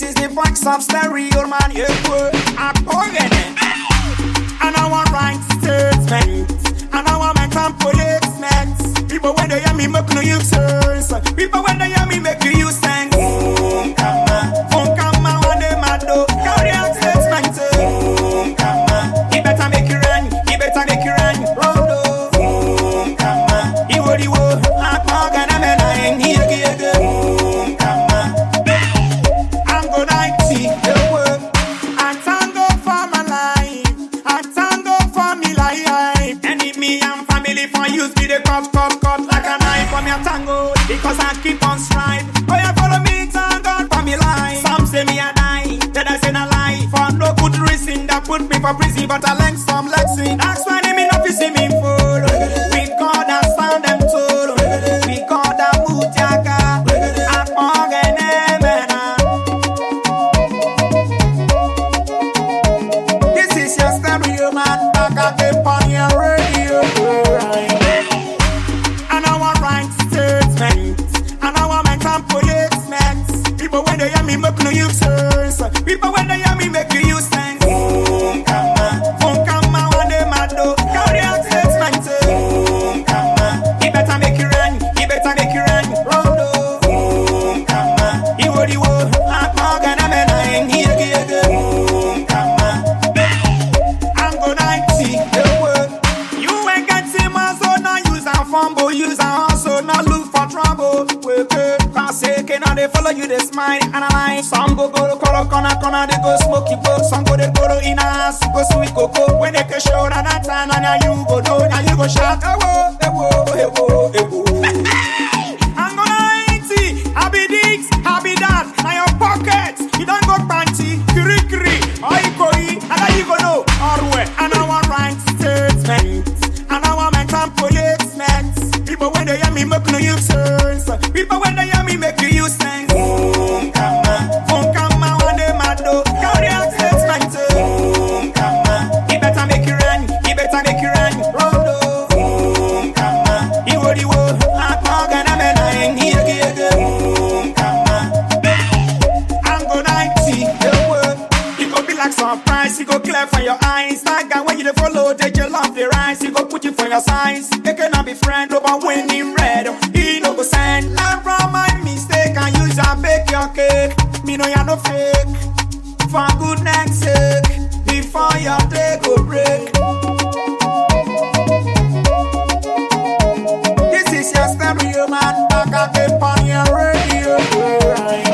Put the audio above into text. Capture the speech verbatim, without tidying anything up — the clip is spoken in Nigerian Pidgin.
is the voice of stereo man. You were a poet. And I want right statement. And I want my policemen. People when they hear me make no use sense. People when they hear me make you use sense. Boom, come on. Boom, come on. When they mad do. Carry out statement. Boom, come on. He better make you run. He better make you run. Roll over. Boom, come on. He would, he would. I'm not gonna be lying. He again. Boom, come on. I'm gonna see the work. I tango for my life. I tango for me life. Enemy and family for use me the cut, cut, cut like a knife for me a tango. Because I keep on stride. Oh, you follow me, tango for me life. Some say me a die, then I say a lie. For no good reason that put me for prison, but I learn some lesson. That's why they mean not to see me full. We got that sound them told. We got that mutaka. I'm organized. This is your stereo man, back again on your radio. And I want right statement. And I want my time policemen. People when they hear me make no use sense. People when they hear me make you use sense. Boom, come on. Boom, come on. When they mad do. Carry out statement. Boom, come on. He better make you run. He better make you run. Roll over. Boom, come on. He would, he would. I'm not gonna be lying. He again. Boom, come on. I'm gonna see the work. You ain't get him so now use a fumble. Use a hustle. Now look for trouble. Wake up. Cause they cannot they follow you. They smile and I lie. Some go go to color corner corner. They go smoky book. Some go they go to in a house. Go sweet cocoa. When they can show that that time. And now you go do. Now you go shout. Hey whoa, hey whoa, hey whoa, hey whoa. I'm gonna see. Happy this, happy that. Now your pockets. You don't go panty. Kiri kiri. Or you go eat. And now you go know. Or where. And I want right statement. And I want my time policemen. People when they hear me make no use sense. People when they hear me make you use sense. Boom, come on. Boom, come on. When they mad do. Carry out statement. Boom, come on. He better make you run. He better make you run. Roll over. Boom, come on. He would, he would. I'm not gonna be lying. He again. Boom, come on. I'm gonna see the work. You go be like surprise. You go clear for your eyes. Like that when you dey follow, they just love the rise. You go put you for your size. They cannot be friend over when in red. He no go send. Learn from my mistake and use and bake your cake. Me know you're no fake. For goodness sake, before your day go break. This is your stereo man, back again on your radio.